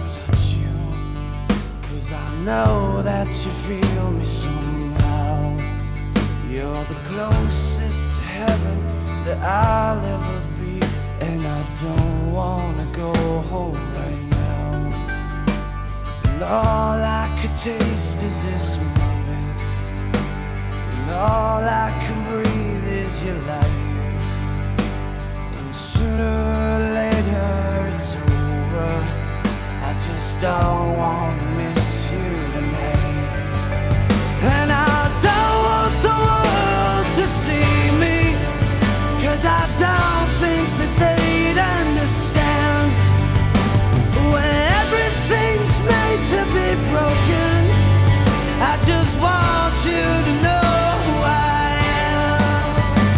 touch you, 'cause I know that you feel me somehow. You're the closest to heaven that I'll ever be, and I don't wanna go home right now. And all I could taste is this moment, and all I can breathe is your life. And sooner or later it's over, I just don't wanna miss you tonight. And I don't want the world to see me, 'cause I don't think that they'd understand. When everything's made to be broken, I just want you to know who I am.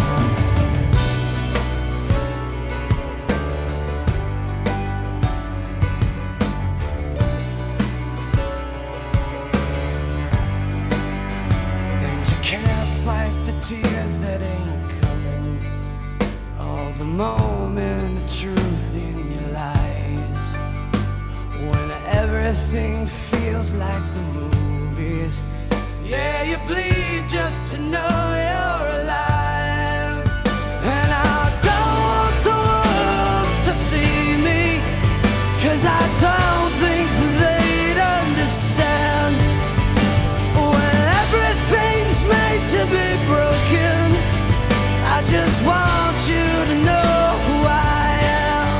And you can't fight the tears that ain't coming, all the moment of truth in your lies. When everything feels like the movies, yeah, you bleed just to know you're alive. And I don't want the world to see me, 'cause I don't think they'd understand. When everything's made to be broken, I just want you to know who I am.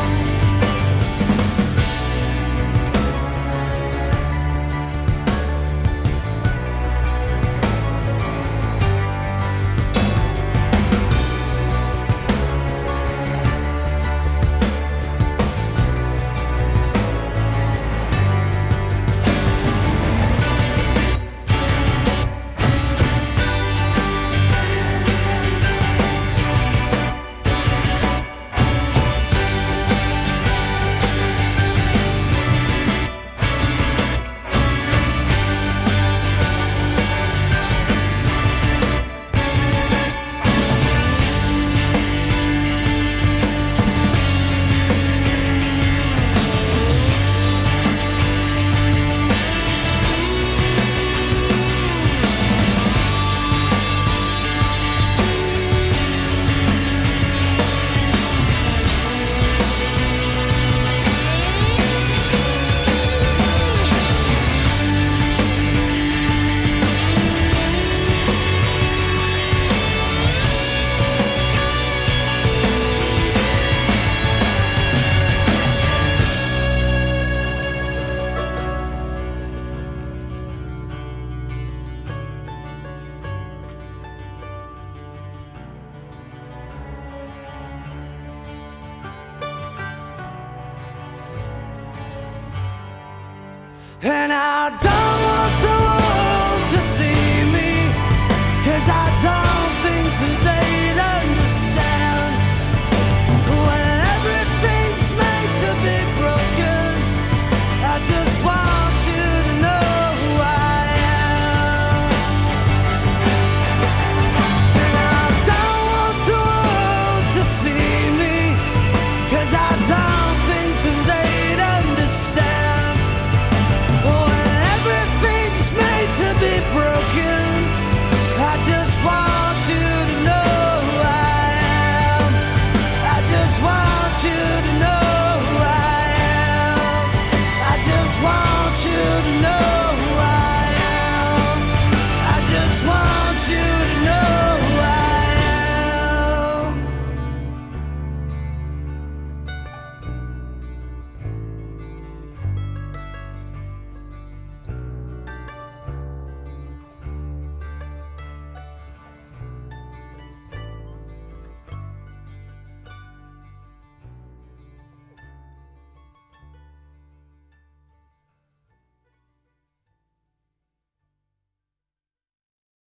And I don't want the world to see me, 'cause I don't